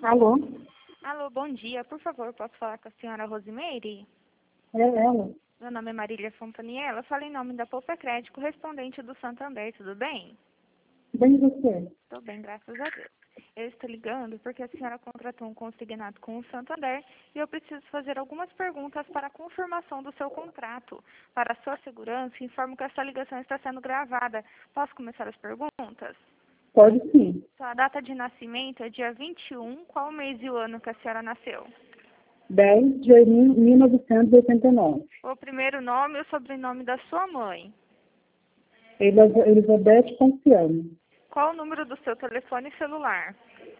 Alô? Alô, bom dia. Por favor, posso falar com a senhora Rosimeire? É ela. Meu nome é Marília Fontaniela. Eu falo em nome da Poupa Crédito, correspondente do Santander. Tudo bem? Bem você. Estou bem, graças a Deus. Eu estou ligando porque a senhora contratou um consignado com o Santander e eu preciso fazer algumas perguntas para a confirmação do seu contrato. Para a sua segurança, informo que essa ligação está sendo gravada. Posso começar as perguntas? Pode sim. Sua data de nascimento é dia 21. Qual o mês e o ano que a senhora nasceu? 10 de 1989. O primeiro nome e o sobrenome da sua mãe. Elizabeth Ponciano. Qual o número do seu telefone celular?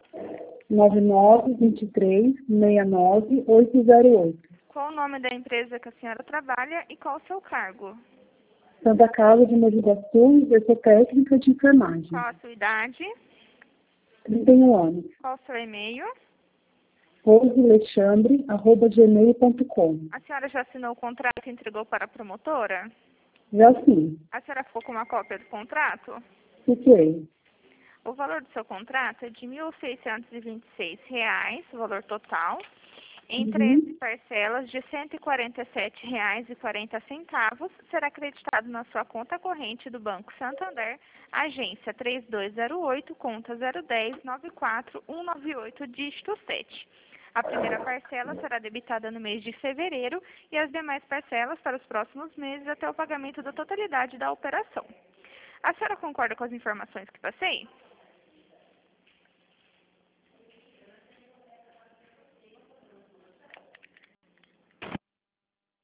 9923-69808. Qual o nome da empresa que a senhora trabalha e qual o seu cargo? Santa Casa de Mogi das Cruzes, eu sou técnica de enfermagem. Qual a sua idade? 31 anos. Qual o seu e-mail? rosealexandre@gmail.com. A senhora já assinou o contrato e entregou para a promotora? Já sim. A senhora ficou com uma cópia do contrato? Fiquei. O valor do seu contrato é de R$ 1.626, o valor total, em 13 parcelas de R$ 147,40. Será acreditado na sua conta corrente do Banco Santander, agência 3208, conta 010-94198, dígito 7. A primeira parcela será debitada no mês de fevereiro e as demais parcelas para os próximos meses até o pagamento da totalidade da operação. A senhora concorda com as informações que passei?